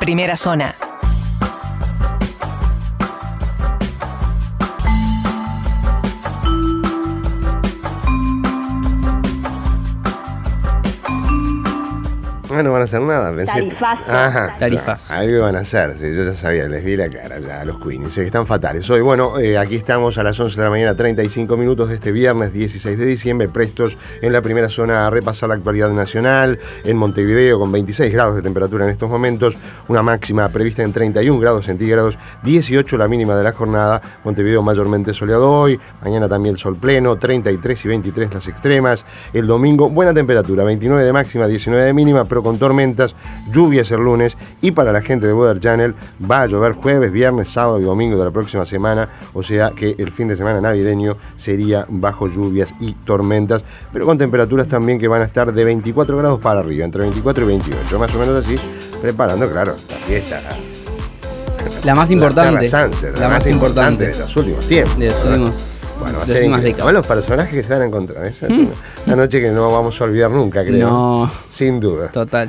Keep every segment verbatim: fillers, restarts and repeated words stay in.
Primera Zona. Ah, no van a hacer nada, pensé. Tarifazo. Ajá, Tarifazo. O sea, algo van a hacer, sí, yo ya sabía, les vi la cara ya a los Queenies, que están fatales. Hoy, bueno, eh, aquí estamos a las once de la mañana, treinta y cinco minutos de este viernes dieciséis de diciembre, prestos en la Primera Zona a repasar la actualidad nacional. En Montevideo, con veintiséis grados de temperatura en estos momentos, una máxima prevista en treinta y un grados centígrados, dieciocho la mínima de la jornada. Montevideo mayormente soleado hoy, mañana también sol pleno, treinta y tres y veintitrés las extremas. El domingo, buena temperatura, veintinueve de máxima, diecinueve de mínima, pero con tormentas, lluvias el lunes, y para la gente de Weather Channel va a llover jueves, viernes, sábado y domingo de la próxima semana, o sea que el fin de semana navideño sería bajo lluvias y tormentas, pero con temperaturas también que van a estar de veinticuatro grados para arriba, entre veinticuatro y veintiocho, más o menos así, preparando, claro, la fiesta. La más importante. La, Sunset, la, la más, más importante, importante de los últimos tiempos. De los últimos, bueno, va a de ser las últimas increíble. décadas. Los personajes que se van a encontrar. Esa es una, una noche que no vamos a olvidar nunca, creo. No. Sin duda. Total.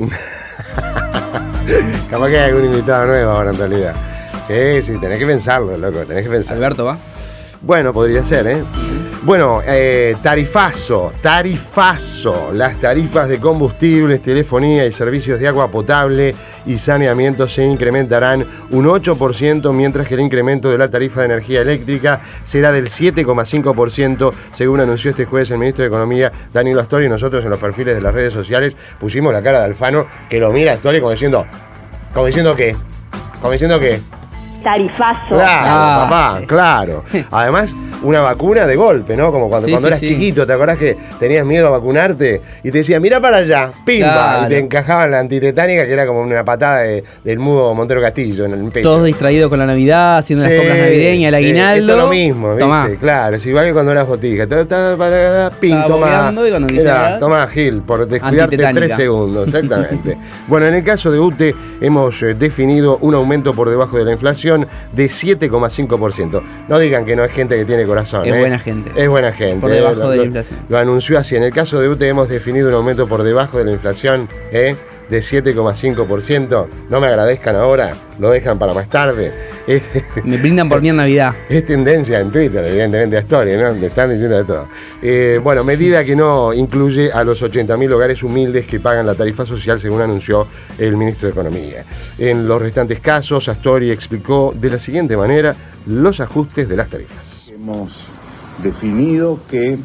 Capaz que hay algún invitado nuevo ahora en realidad. Sí, sí, tenés que pensarlo, loco, tenés que pensarlo. Alberto, ¿va? Bueno, podría ser, ¿eh? Bueno, eh, tarifazo, tarifazo. Las tarifas de combustibles, telefonía y servicios de agua potable y saneamiento se incrementarán un ocho por ciento, mientras que el incremento de la tarifa de energía eléctrica será del siete coma cinco por ciento, según anunció este jueves el ministro de Economía, Danilo Astori. Nosotros en los perfiles de las redes sociales pusimos la cara de Alfano, que lo mira a Astori como diciendo, como diciendo qué, como diciendo qué. Tarifazo. Claro, Ah. papá, claro. Además, una vacuna de golpe, ¿no? Como cuando, Sí, cuando sí, eras sí. chiquito, ¿te acordás que tenías miedo a vacunarte? Y te decía, mira para allá, pimba, Claro. y te encajaban la antitetánica, que era como una patada de- del mudo Montero Castillo en el pecho. Todos distraídos con la Navidad, haciendo Sí, las compras navideñas, el sí, aguinaldo. esto es lo mismo, ¿viste? Tomá. Claro, es igual que cuando eras botica. Todo estaba para- Pim, Estaba toma. bobeando y cuando Era, quisieras- toma Gil, por descuidarte Antitetánica. tres segundos, exactamente. Bueno, en el caso de U T E hemos eh, definido un aumento por debajo de la inflación de siete coma cinco por ciento. No digan que no es gente que tiene corazón. Es ¿eh? buena gente. Es buena gente. Por ¿eh? debajo Lo- de la lo- inflación. Lo anunció así. En el caso de U T E hemos definido un aumento por debajo de la inflación, ¿eh? de siete coma cinco por ciento. No me agradezcan ahora, lo dejan para más tarde. Es, Me brindan por mí en Navidad. es tendencia en Twitter, evidentemente, a Story, ¿no? Le están diciendo de todo. Eh, bueno, medida que no incluye a los ochenta mil hogares humildes que pagan la tarifa social, según anunció el ministro de Economía. En los restantes casos, Astori explicó de la siguiente manera los ajustes de las tarifas. Hemos definido que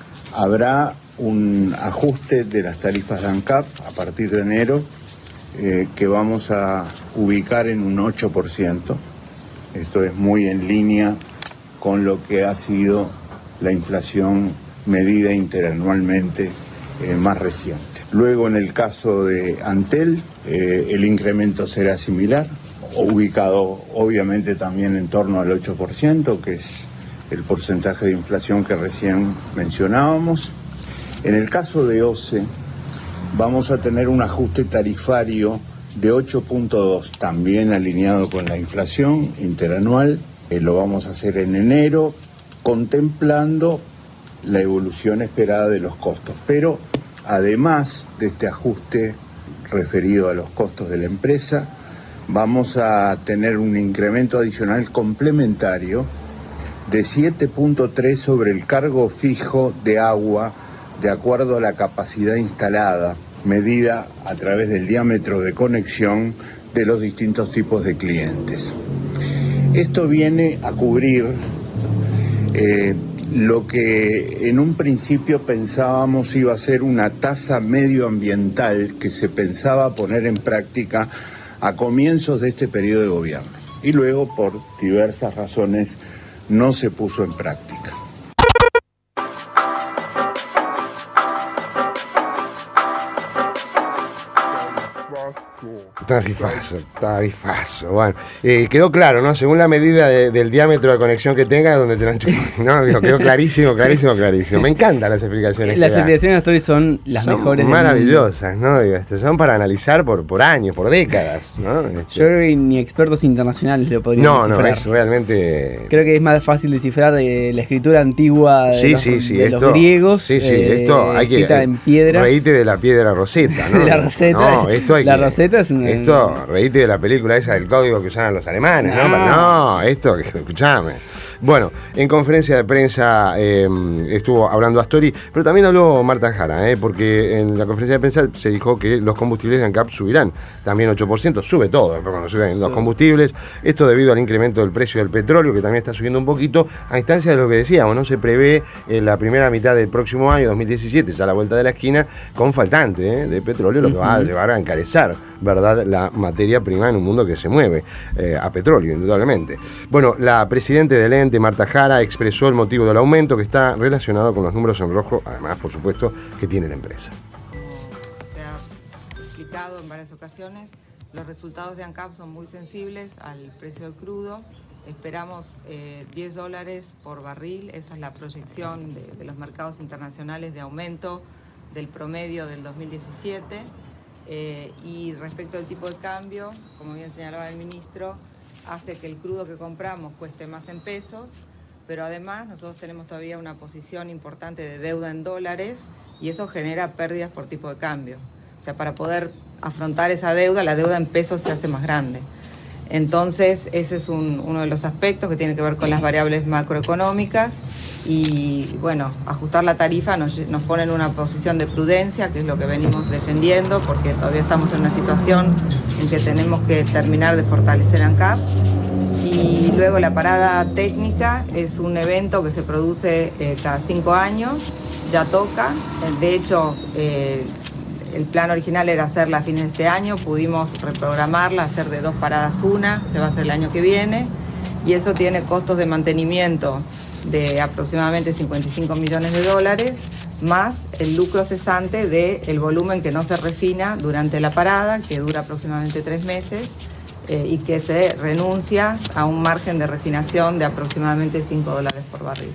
habrá un ajuste de las tarifas de ANCAP a partir de enero eh, que vamos a ubicar en un ocho por ciento. Esto es muy en línea con lo que ha sido la inflación medida interanualmente eh, más reciente. Luego, en el caso de Antel, eh, el incremento será similar, ubicado obviamente también en torno al ocho por ciento, que es el porcentaje de inflación que recién mencionábamos. En el caso de O C E, vamos a tener un ajuste tarifario de ocho punto dos, también alineado con la inflación interanual. Eh, lo vamos a hacer en enero, contemplando la evolución esperada de los costos. Pero además de este ajuste referido a los costos de la empresa, vamos a tener un incremento adicional complementario de siete punto tres sobre el cargo fijo de agua, de acuerdo a la capacidad instalada, medida a través del diámetro de conexión de los distintos tipos de clientes. Esto viene a cubrir eh, lo que en un principio pensábamos iba a ser una tasa medioambiental que se pensaba poner en práctica a comienzos de este periodo de gobierno, y luego por diversas razones no se puso en práctica. Tarifazo, tarifazo. Bueno, eh, quedó claro, ¿no? Según la medida de- del diámetro de conexión que tenga, donde te la enchufas, ¿no? Digo, quedó clarísimo, clarísimo, clarísimo. Me encantan las explicaciones. Las que da. explicaciones de Astori son las Son mejores del mundo. maravillosas, ¿no? Digo, este, son para analizar por, por años, por décadas, ¿no? Este, Yo creo que ni expertos internacionales lo podrían no, no, descifrar. es realmente... Creo que es más fácil descifrar eh, la escritura antigua de, Sí, los, sí, sí, de esto, los griegos, sí, sí, eh, esto hay que escrita en piedras. reíte de la piedra Rosetta, ¿no? La Rosetta, No, esto hay la que, Rosetta es un en, Esto, reíte de la película esa del código que usaban los alemanes, ¿no? No, no esto, escuchame. Bueno, en conferencia de prensa eh, estuvo hablando Astori, pero también habló Marta Jara, eh, porque en la conferencia de prensa se dijo que los combustibles de ANCAP subirán también ocho por ciento, sube todo cuando suben sí. los combustibles, esto debido al incremento del precio del petróleo, que también está subiendo un poquito, a instancia de lo que decíamos, ¿no? Se prevé en la primera mitad del próximo año, dos mil diecisiete, ya a la vuelta de la esquina, con faltante eh, de petróleo, lo que uh-huh. va a llevar a encarecer, ¿verdad?, la materia prima en un mundo que se mueve eh, a petróleo, indudablemente. Bueno, la presidenta del ente, Marta Jara, expresó el motivo del aumento, que está relacionado con los números en rojo, además, por supuesto, que tiene la empresa. Como se ha explicado en varias ocasiones, los resultados de ANCAP son muy sensibles al precio del crudo. Esperamos eh, diez dólares por barril, esa es la proyección de, de los mercados internacionales de aumento del promedio del dos mil diecisiete. Eh, y respecto al tipo de cambio, como bien señalaba el ministro, hace que el crudo que compramos cueste más en pesos, pero además nosotros tenemos todavía una posición importante de deuda en dólares y eso genera pérdidas por tipo de cambio. O sea, para poder afrontar esa deuda, la deuda en pesos se hace más grande. Entonces, ese es un, uno de los aspectos que tiene que ver con las variables macroeconómicas y, bueno, ajustar la tarifa nos, nos pone en una posición de prudencia, que es lo que venimos defendiendo, porque todavía estamos en una situación en que tenemos que terminar de fortalecer ANCAP. Y luego la parada técnica es un evento que se produce eh, cada cinco años, ya toca. De hecho, eh, el plan original era hacerla a fines de este año, pudimos reprogramarla, hacer de dos paradas una, se va a hacer el año que viene, y eso tiene costos de mantenimiento de aproximadamente cincuenta y cinco millones de dólares, más el lucro cesante del volumen que no se refina durante la parada, que dura aproximadamente tres meses, eh, y que se renuncia a un margen de refinación de aproximadamente cinco dólares por barril.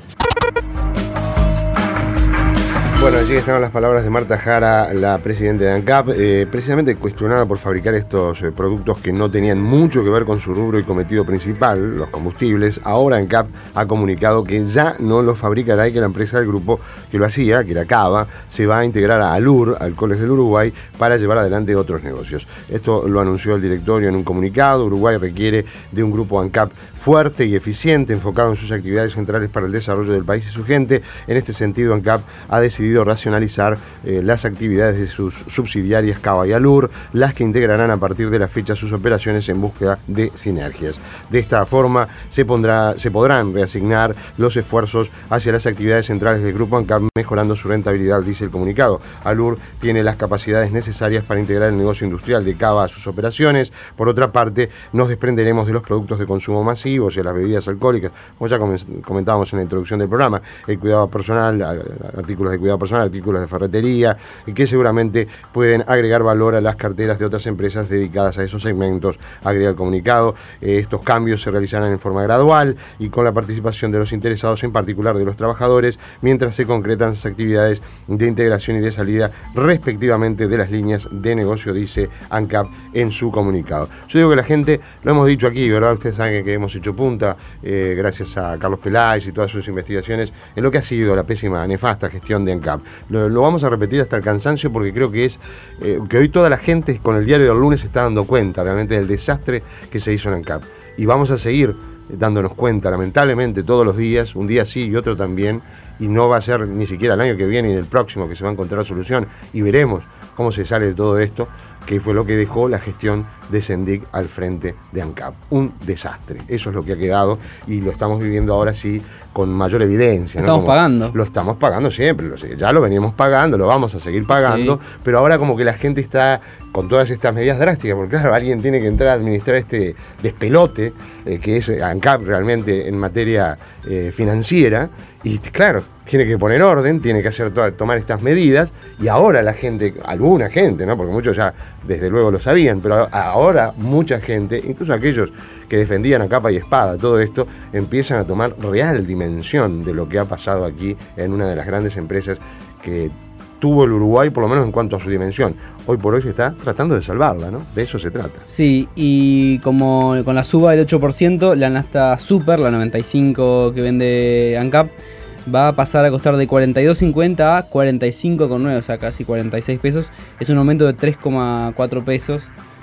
Bueno, allí están las palabras de Marta Jara, la presidenta de ANCAP, eh, precisamente cuestionada por fabricar estos eh, productos que no tenían mucho que ver con su rubro y cometido principal, los combustibles. Ahora ANCAP ha comunicado que ya no los fabricará y que la empresa del grupo que lo hacía, que era Cava, se va a integrar a Alur, Alcoholes del Uruguay, para llevar adelante otros negocios. Esto lo anunció el directorio en un comunicado. Uruguay requiere de un grupo ANCAP fuerte y eficiente, enfocado en sus actividades centrales para el desarrollo del país y su gente. En este sentido, ANCAP ha decidido racionalizar eh, las actividades de sus subsidiarias Cava y Alur, las que integrarán a partir de la fecha sus operaciones en búsqueda de sinergias. De esta forma se, pondrá, se podrán reasignar los esfuerzos hacia las actividades centrales del grupo ANCAP, mejorando su rentabilidad, dice el comunicado. Alur tiene las capacidades necesarias para integrar el negocio industrial de Cava a sus operaciones. Por otra parte, nos desprenderemos de los productos de consumo masivo, o sea, las bebidas alcohólicas, como ya comentábamos en la introducción del programa, el cuidado personal, artículos de cuidado personal, artículos de ferretería, que seguramente pueden agregar valor a las carteras de otras empresas dedicadas a esos segmentos, agrega el comunicado. Eh, estos cambios se realizarán en forma gradual y con la participación de los interesados, en particular de los trabajadores, mientras se concretan las actividades de integración y de salida respectivamente de las líneas de negocio, dice ANCAP en su comunicado. Yo digo que la gente, lo hemos dicho aquí, ¿verdad? Ustedes saben que hemos hecho punta, eh, gracias a Carlos Peláez y todas sus investigaciones, en lo que ha sido la pésima, nefasta gestión de ANCAP. Lo, lo vamos a repetir hasta el cansancio, porque creo que es eh, que hoy toda la gente con el diario del lunes se está dando cuenta realmente del desastre que se hizo en ANCAP. Y vamos a seguir dándonos cuenta, lamentablemente, todos los días, un día sí y otro también, y no va a ser ni siquiera el año que viene ni el próximo que se va a encontrar solución, y veremos cómo se sale de todo esto, que fue lo que dejó la gestión de Sendik al frente de ANCAP. Un desastre. Eso es lo que ha quedado y lo estamos viviendo ahora sí con mayor evidencia. Lo ¿no? estamos como pagando. Lo estamos pagando siempre. Ya lo veníamos pagando, lo vamos a seguir pagando, sí. Pero ahora como que la gente está con todas estas medidas drásticas, porque claro, alguien tiene que entrar a administrar este despelote eh, que es ANCAP realmente en materia eh, financiera, y claro, tiene que poner orden, tiene que hacer toda, tomar estas medidas, y ahora la gente, alguna gente, ¿no? Porque muchos ya desde luego lo sabían, pero ahora mucha gente, incluso aquellos que defendían a capa y espada todo esto, empiezan a tomar real dimensión de lo que ha pasado aquí en una de las grandes empresas que tuvo el Uruguay, por lo menos en cuanto a su dimensión. Hoy por hoy se está tratando de salvarla, ¿no? De eso se trata. Sí, y como con la suba del ocho por ciento, la nafta super, la noventa y cinco que vende ANCAP, va a pasar a costar de cuarenta y dos cincuenta a cuarenta y cinco nueve, o sea, casi cuarenta y seis pesos. Es un aumento de tres coma cuatro pesos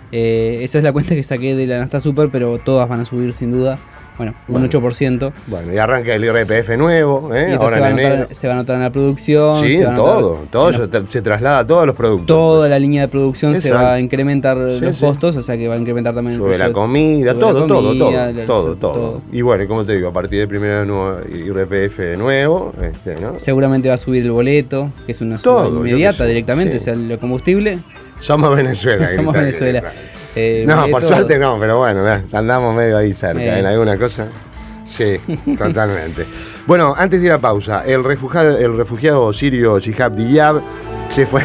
Eh, esa es la cuenta que saqué de la nafta super, pero todas van a subir sin duda. Bueno, un bueno, ocho por ciento. Bueno, y arranca el I R P F nuevo, ¿eh? Y ahora se va, notar, se va a notar en la producción. Sí, se en todo. Todo eso la, se traslada a todos los productos. Toda pues. la línea de producción Exacto. se va a incrementar sí, los sí. costos, o sea que va a incrementar también el Sube precio. la comida, Sube todo, la todo, comida, todo, todo, todo, todo. Y bueno, como te digo, a partir del primero de nuevo I R P F nuevo, este, ¿no? Seguramente va a subir el boleto, que es una todo, suba inmediata directamente, sí. o sea, el combustible. Somos Venezuela. Somos Venezuela. Eh, no, por suerte no, pero bueno, andamos medio ahí cerca, eh. en alguna cosa. Sí, totalmente. Bueno, antes de ir a pausa, el refugiado, el refugiado sirio Shihab Diyab se fue.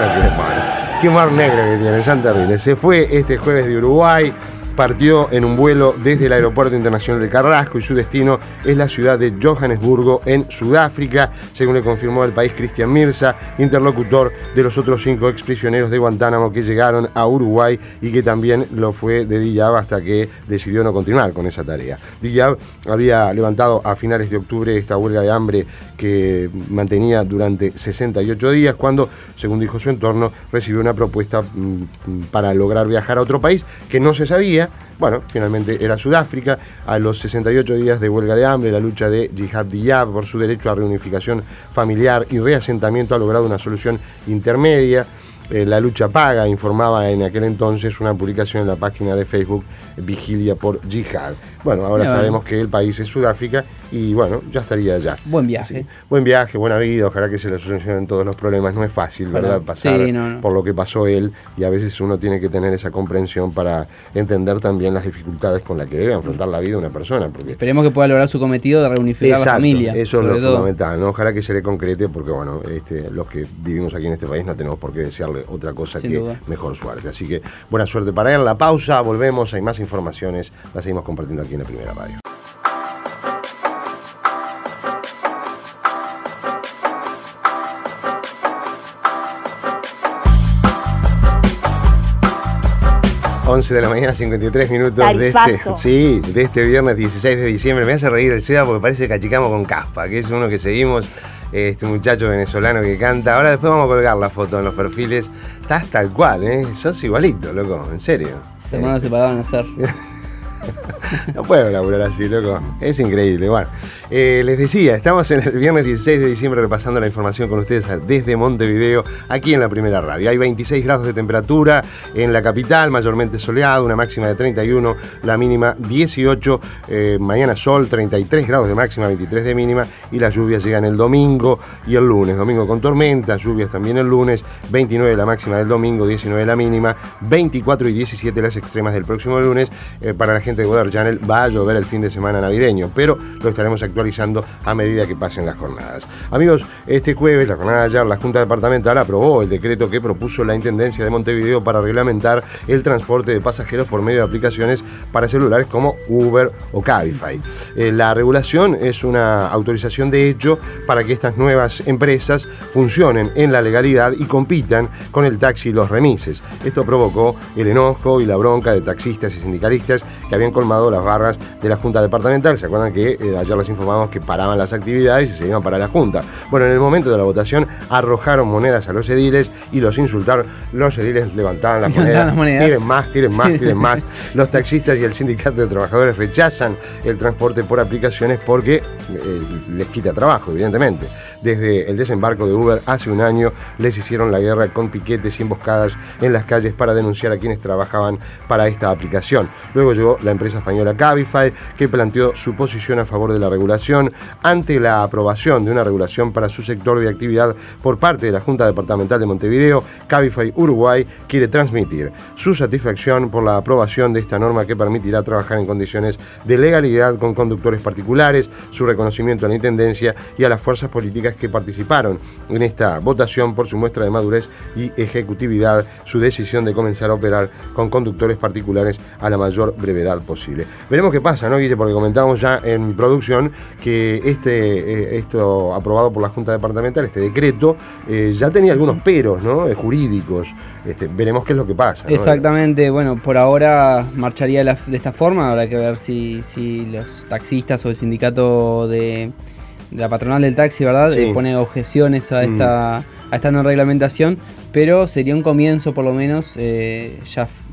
Qué humor negro que tiene, son terribles. Se fue este jueves de Uruguay. Partió en un vuelo desde el Aeropuerto Internacional de Carrasco y su destino es la ciudad de Johannesburgo, en Sudáfrica, según le confirmó el país Cristian Mirza, interlocutor de los otros cinco exprisioneros de Guantánamo que llegaron a Uruguay y que también lo fue de Diyab hasta que decidió no continuar con esa tarea. Diyab había levantado a finales de octubre esta huelga de hambre que mantenía durante sesenta y ocho días cuando, según dijo su entorno, recibió una propuesta mmm, para lograr viajar a otro país que no se sabía. Bueno, finalmente era Sudáfrica. A los sesenta y ocho días de huelga de hambre, la lucha de Shihab Diyab por su derecho a reunificación familiar y reasentamiento ha logrado una solución intermedia. Eh, la lucha paga, informaba en aquel entonces una publicación en la página de Facebook Vigilia por Jihad. Bueno, ahora Bien, sabemos que el país es Sudáfrica y bueno, ya estaría allá. Buen viaje. Así, buen viaje, buena vida, ojalá que se le solucionen todos los problemas. No es fácil, ojalá. ¿verdad? Pasar sí, no, no. por lo que pasó él y a veces uno tiene que tener esa comprensión para entender también las dificultades con las que debe afrontar la vida una persona. Porque esperemos que pueda lograr su cometido de reunificar Exacto, la familia. Eso es lo todo. fundamental, ¿no? Ojalá que se le concrete porque bueno, este, los que vivimos aquí en este país no tenemos por qué desearle otra cosa Sin que duda. mejor suerte. Así que buena suerte para él. La pausa, volvemos, hay más informaciones, las seguimos compartiendo aquí en la Primera Radio. once de la mañana, cincuenta y tres minutos de este, sí, de este viernes dieciséis de diciembre. Me hace reír el Seba porque parece que achicamos con Caspa, que es uno que seguimos, este muchacho venezolano que canta. Ahora después vamos a colgar la foto en los perfiles. Estás tal cual, ¿eh? Sos igualito, loco, en serio. Los hermanos se paraban a hacer. No puedo laburar así, loco. Es increíble. Bueno, eh, les decía, estamos en el viernes dieciséis de diciembre repasando la información con ustedes desde Montevideo, aquí en la Primera Radio. Hay veintiséis grados de temperatura en la capital, mayormente soleado, una máxima de treinta y uno, la mínima dieciocho. Eh, mañana sol, treinta y tres grados de máxima, veintitrés de mínima. Y las lluvias llegan el domingo y el lunes. Domingo con tormentas, lluvias también el lunes. veintinueve la máxima del domingo, diecinueve la mínima. veinticuatro y diecisiete las extremas del próximo lunes. Eh, para la gente de Weather Channel va a llover el fin de semana navideño, pero lo estaremos actualizando a medida que pasen las jornadas. Amigos, este jueves, la jornada de ayer, la Junta Departamental aprobó el decreto que propuso la Intendencia de Montevideo para reglamentar el transporte de pasajeros por medio de aplicaciones para celulares como Uber o Cabify. Eh, la regulación es una autorización de hecho para que estas nuevas empresas funcionen en la legalidad y compitan con el taxi y los remises. Esto provocó el enojo y la bronca de taxistas y sindicalistas que habían colmado las barras de la Junta Departamental. ¿Se acuerdan que eh, ayer les informamos que paraban las actividades y se iban para la Junta? Bueno, en el momento de la votación arrojaron monedas a los ediles y los insultaron. Los ediles levantaban las monedas, las monedas. Tiren más, tiren más, tiren más. Los taxistas y el sindicato de trabajadores rechazan el transporte por aplicaciones porque eh, les quita trabajo, evidentemente. Desde el desembarco de Uber hace un año les hicieron la guerra con piquetes y emboscadas en las calles para denunciar a quienes trabajaban para esta aplicación. Luego llegó la empresa española Cabify, que planteó su posición a favor de la regulación. Ante la aprobación de una regulación para su sector de actividad por parte de la Junta Departamental de Montevideo, Cabify Uruguay quiere transmitir su satisfacción por la aprobación de esta norma que permitirá trabajar en condiciones de legalidad con conductores particulares, su reconocimiento a la Intendencia y a las fuerzas políticas que participaron en esta votación por su muestra de madurez y ejecutividad, su decisión de comenzar a operar con conductores particulares a la mayor brevedad posible. Veremos qué pasa, ¿no, Guille? Porque comentábamos ya en producción que este eh, esto aprobado por la Junta Departamental, este decreto, eh, ya tenía algunos peros, ¿no? Eh, jurídicos. Este, veremos qué es lo que pasa, ¿no? Exactamente, bueno, por ahora marcharía la, de esta forma, habrá que ver si, si los taxistas o el sindicato de la patronal del taxi, ¿verdad? Sí. Eh, pone objeciones a esta, mm. a esta no reglamentación, pero sería un comienzo por lo menos, eh, ya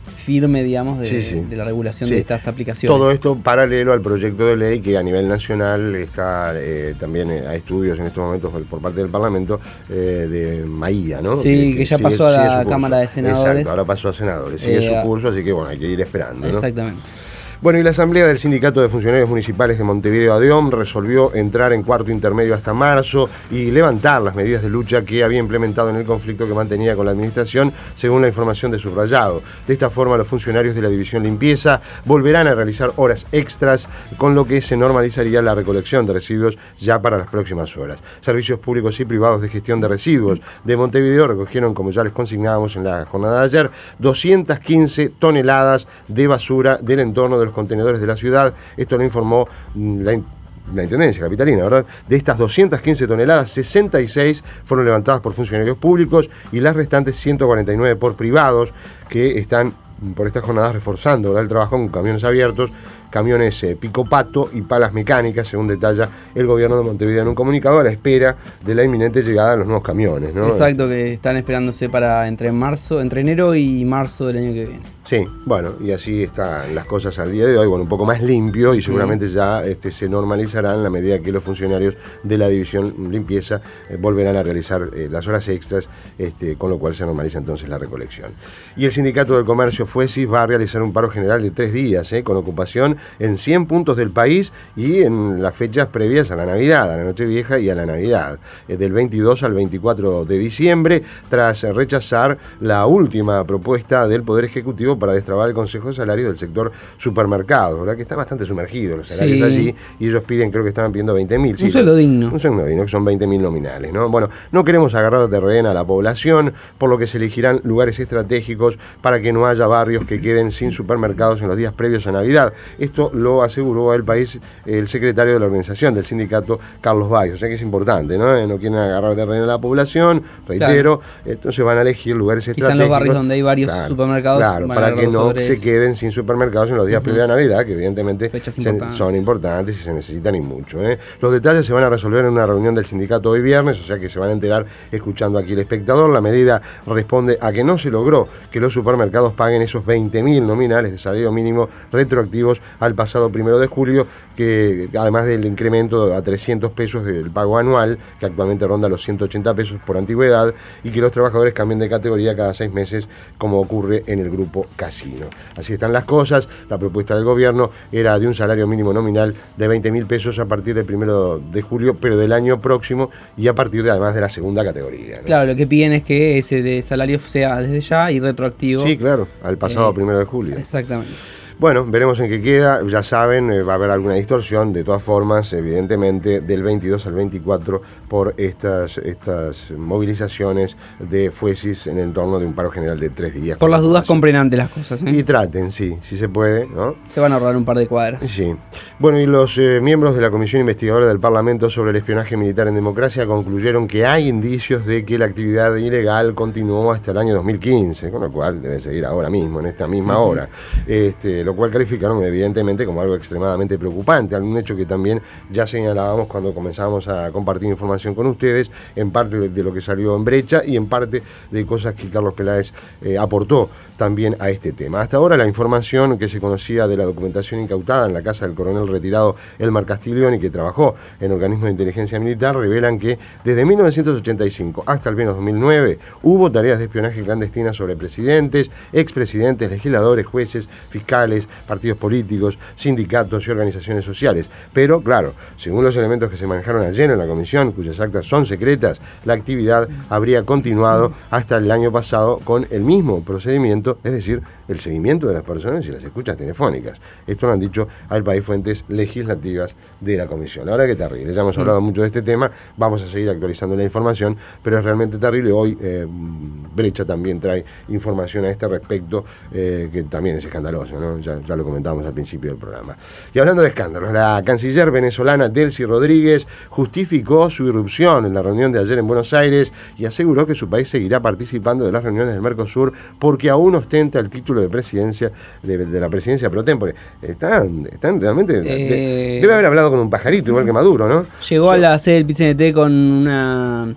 firme, digamos, de, sí, sí. de la regulación sí. de estas aplicaciones. Todo esto paralelo al proyecto de ley que a nivel nacional está eh, también eh, a estudios en estos momentos por parte del Parlamento eh, de Maía, ¿no? Sí, que, que, que ya sigue, pasó a la Cámara de Senadores. Exacto, ahora pasó a senadores. Sigue eh, su curso, así que bueno, hay que ir esperando, ¿no? Exactamente. Bueno, y la Asamblea del Sindicato de Funcionarios Municipales de Montevideo ADEOM resolvió entrar en cuarto intermedio hasta marzo y levantar las medidas de lucha que había implementado en el conflicto que mantenía con la administración, según la información de Subrayado. De esta forma, los funcionarios de la División Limpieza volverán a realizar horas extras, con lo que se normalizaría la recolección de residuos ya para las próximas horas. Servicios públicos y privados de gestión de residuos de Montevideo recogieron, como ya les consignábamos en la jornada de ayer, doscientas quince toneladas de basura del entorno de los contenedores de la ciudad. Esto lo informó la, la Intendencia Capitalina, ¿verdad? De estas doscientas quince toneladas, sesenta y seis fueron levantadas por funcionarios públicos y las restantes ciento cuarenta y nueve por privados, que están por estas jornadas reforzando, ¿verdad?, el trabajo con camiones abiertos, camiones eh, pico pato y palas mecánicas, según detalla el gobierno de Montevideo en un comunicado, a la espera de la inminente llegada de los nuevos camiones, ¿no? Exacto, que están esperándose para entre marzo, entre enero y marzo del año que viene. Sí, bueno, y así están las cosas al día de hoy, bueno, un poco más limpio y seguramente sí. ya este, se normalizarán en la medida que los funcionarios de la División Limpieza eh, volverán a realizar eh, las horas extras, este, con lo cual se normaliza entonces la recolección. Y el Sindicato del Comercio FUESIS va a realizar un paro general de tres días, eh, con ocupación en cien puntos del país y en las fechas previas a la Navidad, a la Nochevieja y a la Navidad, eh, del veintidós al veinticuatro de diciembre, tras rechazar la última propuesta del Poder Ejecutivo para destrabar el Consejo de Salarios del sector supermercado, ¿verdad? Que está bastante sumergido los salarios sí. allí, y ellos piden, creo que estaban pidiendo veinte mil. Un sí, sueldo digno. Un sueldo digno, que son veinte mil nominales, ¿no? Bueno, no queremos agarrar de rehén a la población, por lo que se elegirán lugares estratégicos para que no haya barrios que queden sin supermercados en los días previos a Navidad. Esto lo aseguró al país el secretario de la organización del sindicato, Carlos Valls. O sea que es importante, ¿no? No quieren agarrar de rehén a la población, reitero, claro. Entonces van a elegir lugares estratégicos. Quizá en los barrios donde hay varios claro, supermercados. Claro, para que no se queden sin supermercados en los días uh-huh. previos a Navidad, que evidentemente Fechas se, importantes. son importantes y se necesitan y mucho, ¿eh? Los detalles se van a resolver en una reunión del sindicato hoy viernes, o sea que se van a enterar escuchando aquí El Espectador. La medida responde a que no se logró que los supermercados paguen esos veinte mil nominales de salario mínimo retroactivos al pasado primero de julio, que además del incremento a trescientos pesos del pago anual, que actualmente ronda los ciento ochenta pesos por antigüedad, y que los trabajadores cambien de categoría cada seis meses, como ocurre en el grupo Casino. Así están las cosas. La propuesta del gobierno era de un salario mínimo nominal de veinte mil pesos a partir del primero de julio, pero del año próximo, y a partir de, además de la segunda categoría, ¿no? Claro, lo que piden es que ese de salario sea desde ya y retroactivo. Sí, claro, al pasado eh, primero de julio. Exactamente. Bueno, veremos en qué queda. Ya saben, eh, va a haber alguna distorsión, de todas formas, evidentemente, del veintidós al veinticuatro por estas, estas movilizaciones de FUESIS en el entorno de un paro general de tres días. Por las dudas, compren antes las cosas, ¿eh? Y traten, sí, si se puede, ¿no? Se van a ahorrar un par de cuadras. Sí. Bueno, y los eh, miembros de la Comisión Investigadora del Parlamento sobre el Espionaje Militar en Democracia concluyeron que hay indicios de que la actividad ilegal continuó hasta el año dos mil quince, con lo cual debe seguir ahora mismo, en esta misma uh-huh. hora. Este, lo cual calificaron evidentemente como algo extremadamente preocupante, algún hecho que también ya señalábamos cuando comenzábamos a compartir información con ustedes, en parte de, de lo que salió en Brecha y en parte de cosas que Carlos Peláez eh, aportó también a este tema. Hasta ahora la información que se conocía de la documentación incautada en la casa del coronel retirado Elmar Castiglioni, que trabajó en organismos de inteligencia militar, revelan que desde mil novecientos ochenta y cinco hasta al menos dos mil nueve hubo tareas de espionaje clandestina sobre presidentes, expresidentes, legisladores, jueces, fiscales, partidos políticos, sindicatos y organizaciones sociales. Pero, claro, según los elementos que se manejaron ayer en la comisión, cuyas actas son secretas, la actividad habría continuado hasta el año pasado con el mismo procedimiento, es decir, el seguimiento de las personas y las escuchas telefónicas. Esto lo han dicho al país fuentes legislativas de la comisión. La verdad que terrible, ya hemos hablado mucho de este tema, vamos a seguir actualizando la información, pero es realmente terrible. Hoy eh, Brecha también trae información a este respecto, eh, que también es escandaloso, ¿no? Ya, ya lo comentábamos al principio del programa. Y hablando de escándalos, la canciller venezolana Delcy Rodríguez justificó su irrupción en la reunión de ayer en Buenos Aires y aseguró que su país seguirá participando de las reuniones del Mercosur porque aún ostenta el título de presidencia de, de la presidencia pro tempore. Están, están realmente... Eh, de, debe haber hablado con un pajarito, igual que Maduro, ¿no? Llegó so, a la sede del P C N T con una...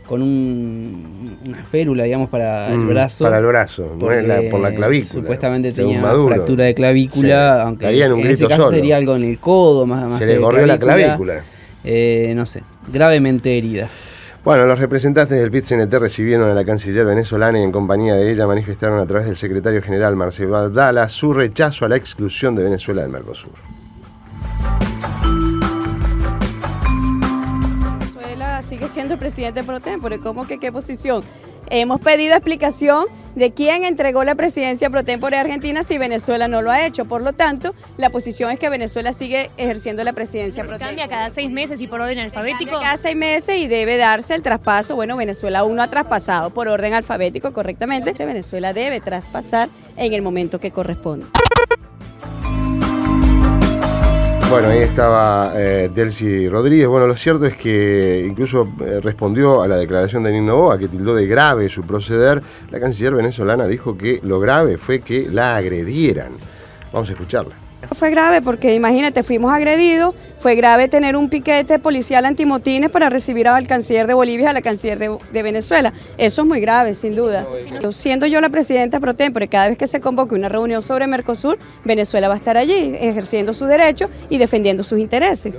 con un, una férula, digamos, para el Mm, brazo. para el brazo, no es la- por la clavícula. Supuestamente según tenía Maduro. fractura de clavícula, Sí, aunque daría en un en ese grito caso solo. sería algo en el codo, más, más Se que le corrió la clavícula. Eh, no sé, gravemente herida. Bueno, los representantes del P I T C N T recibieron a la canciller venezolana y en compañía de ella manifestaron a través del secretario general Marcelo Abdala su rechazo a la exclusión de Venezuela del Mercosur. Venezuela sigue siendo el presidente pro tempore. ¿Cómo que qué posición? Hemos pedido explicación de quién entregó la presidencia pro tempore a Argentina si Venezuela no lo ha hecho. Por lo tanto, la posición es que Venezuela sigue ejerciendo la presidencia pro tempore. Cambia cada seis meses y por orden alfabético. Cambia cada seis meses y debe darse el traspaso. Bueno, Venezuela aún no ha traspasado por orden alfabético correctamente. Venezuela debe traspasar en el momento que corresponde. Bueno, ahí estaba eh, Delcy Rodríguez. Bueno, lo cierto es que incluso eh, respondió a la declaración de Nino Noboa, que tildó de grave su proceder. La canciller venezolana dijo que lo grave fue que la agredieran. Vamos a escucharla. Fue grave porque imagínate, fuimos agredidos, fue grave tener un piquete policial antimotines para recibir al canciller de Bolivia y a la canciller de, de Venezuela. Eso es muy grave, sin duda. Yo, siendo yo la presidenta pro tempore, cada vez que se convoque una reunión sobre Mercosur, Venezuela va a estar allí ejerciendo sus derechos y defendiendo sus intereses.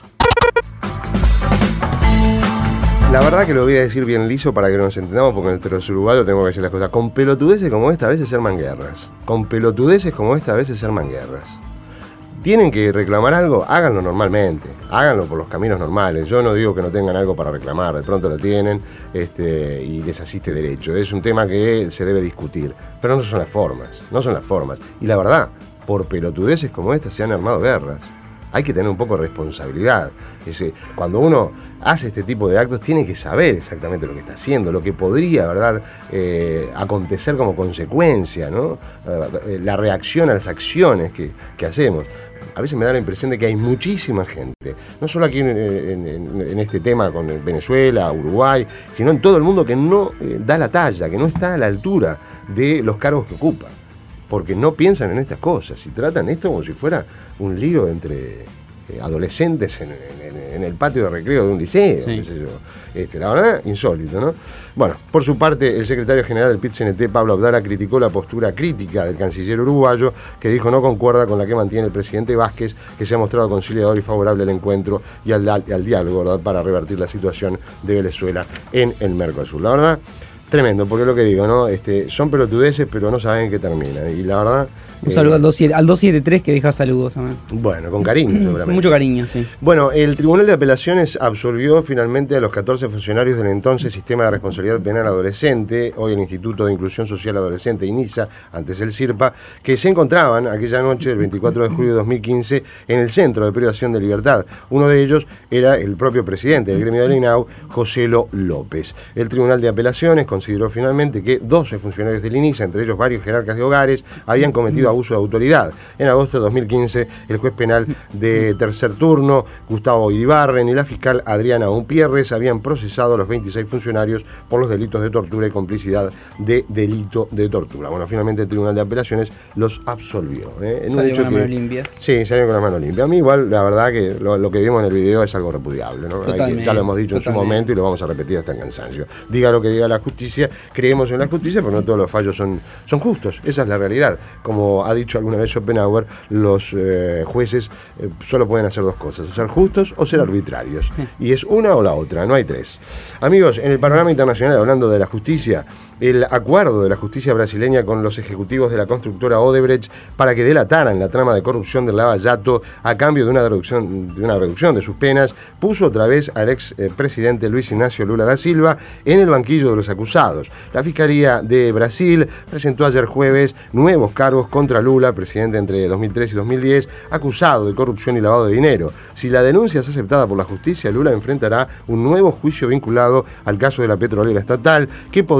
La verdad que lo voy a decir bien liso para que nos entendamos, porque en el heterosuruguayo tenemos que decir las cosas. Con pelotudeces como esta a veces se arman guerras. Con pelotudeces como esta a veces se arman guerras. ¿Tienen que reclamar algo? Háganlo normalmente, háganlo por los caminos normales. Yo no digo que no tengan algo para reclamar, de pronto lo tienen este, y les asiste derecho. Es un tema que se debe discutir, pero no son las formas, no son las formas. Y la verdad, por pelotudeces como esta se han armado guerras. Hay que tener un poco de responsabilidad. Ese, cuando uno hace este tipo de actos tiene que saber exactamente lo que está haciendo, lo que podría, ¿verdad?, eh, acontecer como consecuencia, ¿no? Eh, la reacción a las acciones que, que hacemos. A veces me da la impresión de que hay muchísima gente, no solo aquí en, en, en este tema con Venezuela, Uruguay, sino en todo el mundo que no eh, da la talla, que no está a la altura de los cargos que ocupa. Porque no piensan en estas cosas y tratan esto como si fuera un lío entre eh, adolescentes en, en, en el patio de recreo de un liceo, sí. Qué sé yo. Este, la verdad, insólito, ¿no? Bueno, por su parte, el secretario general del P I T C N T, Pablo Abdala, criticó la postura crítica del canciller uruguayo, que dijo no concuerda con la que mantiene el presidente Vázquez, que se ha mostrado conciliador y favorable al encuentro y al, al diálogo, ¿verdad?, para revertir la situación de Venezuela en el Mercosur. La verdad, tremendo, porque es lo que digo, ¿no? Este, son pelotudeces, pero no saben qué termina. Y la verdad... Un saludo eh, al doscientos setenta y tres que deja saludos también. Bueno, con cariño seguramente. Mucho cariño, sí. Bueno, el Tribunal de Apelaciones absolvió finalmente a los catorce funcionarios del entonces Sistema de Responsabilidad Penal Adolescente, hoy el Instituto de Inclusión Social Adolescente, INISA, antes el CIRPA, que se encontraban aquella noche del veinticuatro de julio de dos mil quince en el Centro de Privación de Libertad. Uno de ellos era el propio presidente del gremio del I N A U, Joselo López. El Tribunal de Apelaciones consideró finalmente que doce funcionarios del INISA, entre ellos varios jerarcas de hogares, habían cometido abuso de autoridad. En agosto de dos mil quince, el juez penal de tercer turno, Gustavo Iribarren, y la fiscal Adriana Umpierres habían procesado a los veintiséis funcionarios por los delitos de tortura y complicidad de delito de tortura. Bueno, finalmente el Tribunal de Apelaciones los absolvió. ¿eh? En salió un hecho con las que, manos limpias. Sí, salió con las manos limpias. A mí igual, la verdad que lo, lo que vimos en el video es algo repudiable, ¿no? Hay que, ya lo hemos dicho totalmente en su momento y lo vamos a repetir hasta el cansancio. Diga lo que diga la justicia, creemos en la justicia, pero no todos los fallos son, son justos. Esa es la realidad. Como ha dicho alguna vez Schopenhauer, los eh, jueces eh, solo pueden hacer dos cosas, o ser justos o ser arbitrarios. Y es una o la otra, no hay tres. Amigos, en el panorama internacional, hablando de la justicia, el acuerdo de la justicia brasileña con los ejecutivos de la constructora Odebrecht para que delataran la trama de corrupción del Lava Jato a cambio de una reducción de, una reducción de sus penas, puso otra vez al ex eh, presidente Luis Ignacio Lula da Silva en el banquillo de los acusados. La Fiscalía de Brasil presentó ayer jueves nuevos cargos contra Lula, presidente entre dos mil tres y dos mil diez, acusado de corrupción y lavado de dinero. Si la denuncia es aceptada por la justicia, Lula enfrentará un nuevo juicio vinculado al caso de la petrolera estatal, que podría complicar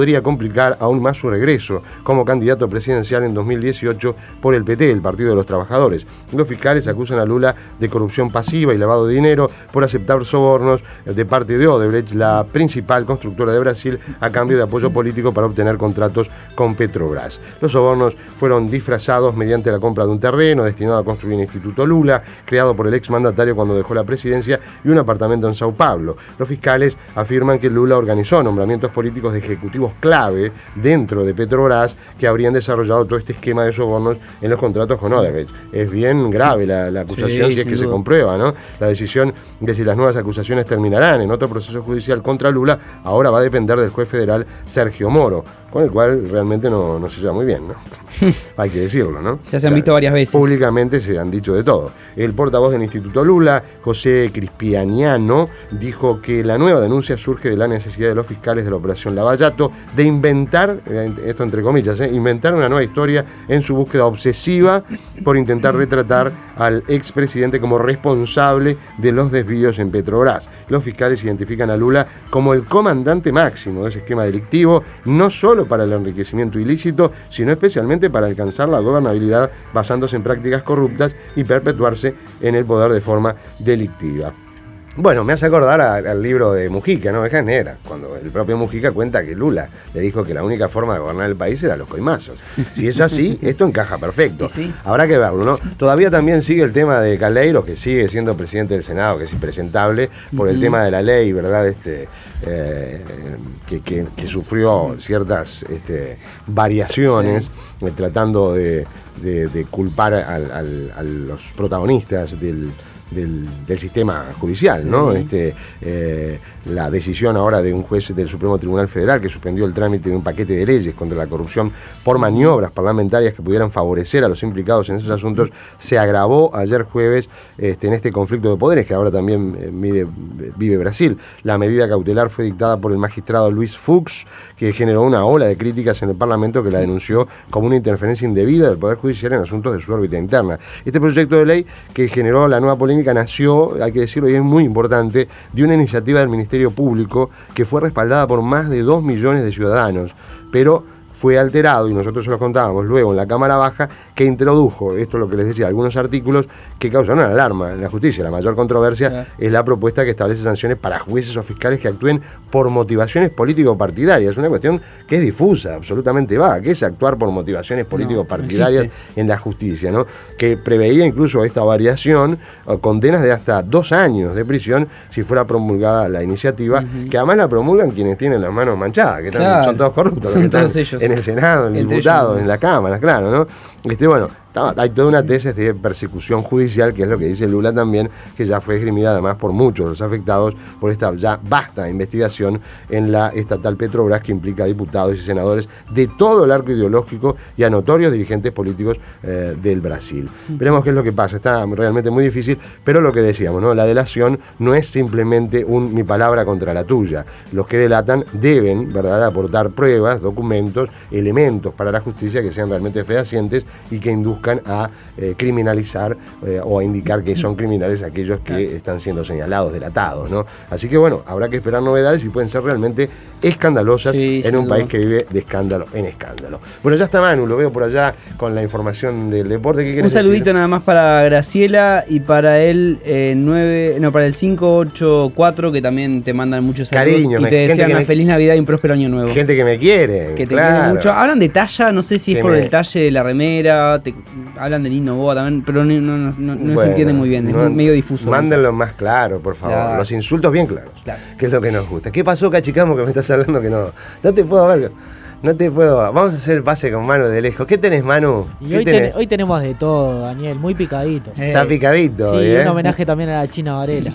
complicar aún más su regreso como candidato presidencial en dos mil dieciocho por el P T, el Partido de los Trabajadores. Los fiscales acusan a Lula de corrupción pasiva y lavado de dinero por aceptar sobornos de parte de Odebrecht, la principal constructora de Brasil, a cambio de apoyo político para obtener contratos con Petrobras. Los sobornos fueron disfrazados mediante la compra de un terreno destinado a construir el Instituto Lula, creado por el exmandatario cuando dejó la presidencia, y un apartamento en Sao Paulo. Los fiscales afirman que Lula organizó nombramientos políticos de ejecutivos clave dentro de Petrobras que habrían desarrollado todo este esquema de sobornos en los contratos con Odebrecht. Es bien grave la, la acusación, sí, si es que duda. se comprueba, ¿no? La decisión de si las nuevas acusaciones terminarán en otro proceso judicial contra Lula ahora va a depender del juez federal Sergio Moro, con el cual realmente no, no se lleva muy bien, ¿no? Hay que decirlo, ¿no? Ya se han visto varias veces. Públicamente se han dicho de todo. El portavoz del Instituto Lula, José Crispianiano, dijo que la nueva denuncia surge de la necesidad de los fiscales de la Operación Lavallato de inventar, esto entre comillas, ¿eh? inventar una nueva historia en su búsqueda obsesiva por intentar retratar al expresidente como responsable de los desvíos en Petrobras. Los fiscales identifican a Lula como el comandante máximo de ese esquema delictivo, no solo para el enriquecimiento ilícito, sino especialmente para alcanzar la gobernabilidad basándose en prácticas corruptas y perpetuarse en el poder de forma delictiva. Bueno, me hace acordar a, al libro de Mujica, ¿no? Ovejas Negras, cuando el propio Mujica cuenta que Lula le dijo que la única forma de gobernar el país era los coimazos. Si es así, esto encaja perfecto. ¿Sí? Habrá que verlo, ¿no? Todavía también sigue el tema de Caldeiro, que sigue siendo presidente del Senado, que es impresentable por el uh-huh. tema de la ley, ¿verdad? Este, eh, que, que, que sufrió ciertas este, variaciones, sí. eh, tratando de, de, de culpar al, al, a los protagonistas del... Del, del sistema judicial, ¿no? Sí. Este, eh, la decisión ahora de un juez del Supremo Tribunal Federal que suspendió el trámite de un paquete de leyes contra la corrupción por maniobras parlamentarias que pudieran favorecer a los implicados en esos asuntos se agravó ayer jueves este, en este conflicto de poderes que ahora también eh, vive, vive Brasil. La medida cautelar fue dictada por el magistrado Luis Fux, que generó una ola de críticas en el Parlamento que la denunció como una interferencia indebida del Poder Judicial en asuntos de su órbita interna. Este proyecto de ley que generó la nueva polémica nació, hay que decirlo y es muy importante, de una iniciativa del Ministerio Público que fue respaldada por más de dos millones de ciudadanos, pero fue alterado, y nosotros se lo contábamos luego en la Cámara Baja, que introdujo, esto es lo que les decía, algunos artículos que causaron alarma en la justicia. La mayor controversia yeah. es la propuesta que establece sanciones para jueces o fiscales que actúen por motivaciones político-partidarias. Es una cuestión que es difusa, absolutamente vaga, que es actuar por motivaciones político-partidarias no, no en la justicia, ¿no? Que preveía incluso esta variación, condenas de hasta dos años de prisión si fuera promulgada la iniciativa, uh-huh. que además la promulgan quienes tienen las manos manchadas, que están, claro. son todos corruptos. Son que están, todos ellos. En el Senado, en el diputado, en la Cámara, claro, ¿no? Este, bueno, hay toda una tesis de persecución judicial, que es lo que dice Lula también, que ya fue esgrimida además por muchos de los afectados por esta ya vasta investigación en la estatal Petrobras, que implica a diputados y senadores de todo el arco ideológico y a notorios dirigentes políticos eh, del Brasil. Veremos qué es lo que pasa, está realmente muy difícil, pero lo que decíamos, ¿no? La delación no es simplemente un mi palabra contra la tuya. Los que delatan deben, ¿verdad?, aportar pruebas, documentos, elementos para la justicia que sean realmente fehacientes y que induzcan a eh, criminalizar eh, o a indicar que son criminales aquellos que claro. están siendo señalados, delatados, ¿no? Así que bueno, habrá que esperar novedades y pueden ser realmente escandalosas sí, en un no. país que vive de escándalo en escándalo. Bueno, ya está Manu, lo veo por allá con la información del deporte. ¿Qué quieres Un saludito decir? Nada más para Graciela y para el eh, nueve, no, para el cinco ocho cuatro, que también te mandan muchos saludos. Cariño, y me, te desean una me, feliz Navidad y un próspero año nuevo. Gente que me quiere. Que te claro. quiere mucho. Hablan de talla, no sé si es que por me... el talle de la remera, te, hablan de Nino Boa también, pero no, no, no, no bueno, se entiende muy bien, es no, medio difuso. Mándenlo más claro, por favor. Claro. Los insultos bien claros, claro. que es lo que nos gusta. ¿Qué pasó, Cachicamo, que me estás hablando que no? No te puedo ver. No te puedo. Vamos a hacer el pase con Manu de lejos. ¿Qué tenés, Manu? Y hoy, ten, hoy tenemos de todo, Daniel, muy picadito. Está eh, picadito. Sí, ¿eh? Un homenaje también a la China Varela.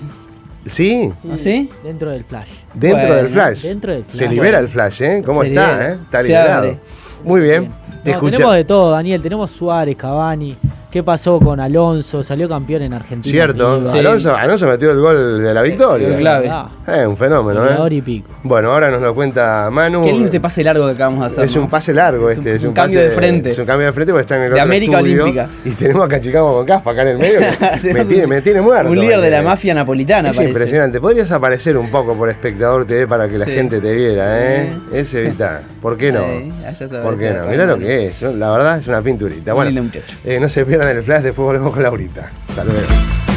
¿Sí? Sí, ¿Ah, sí? Dentro del Flash. Dentro bueno, del Flash. Dentro del Flash. Se libera el Flash, ¿eh? ¿Cómo Se está? libera. ¿eh? Está liberado. Muy bien. bien. No, tenemos de todo, Daniel. Tenemos Suárez, Cavani, ¿Qué pasó con Alonso? Salió campeón en Argentina. Cierto, sí. Alonso, Alonso metió el gol de la victoria. El clave. Eh, un fenómeno, Una ¿eh? hora y pico. Bueno, ahora nos lo cuenta Manu. Qué lindo este pase largo que acabamos de hacer. Es ¿no? un pase largo Es un- este, es un un, cambio pase, de frente. Es un cambio de frente porque está en el De otro América estudio, Olímpica. Y tenemos acá a Chicago con Caspa acá en el medio. que me, tiene, me tiene muerto. Un líder de la porque mafia napolitana, Es parece. impresionante. Podrías aparecer un poco por Espectador T V para que la Sí. gente te viera, ¿eh? Ese está. ¿Por qué no? Sí, allá está, ¿Por qué está no? Mirá lo Ramón. que es. La verdad es una pinturita. Un Bueno, lindo muchacho. eh, no se pierdan el flash, después volvemos con Laurita. Hasta luego.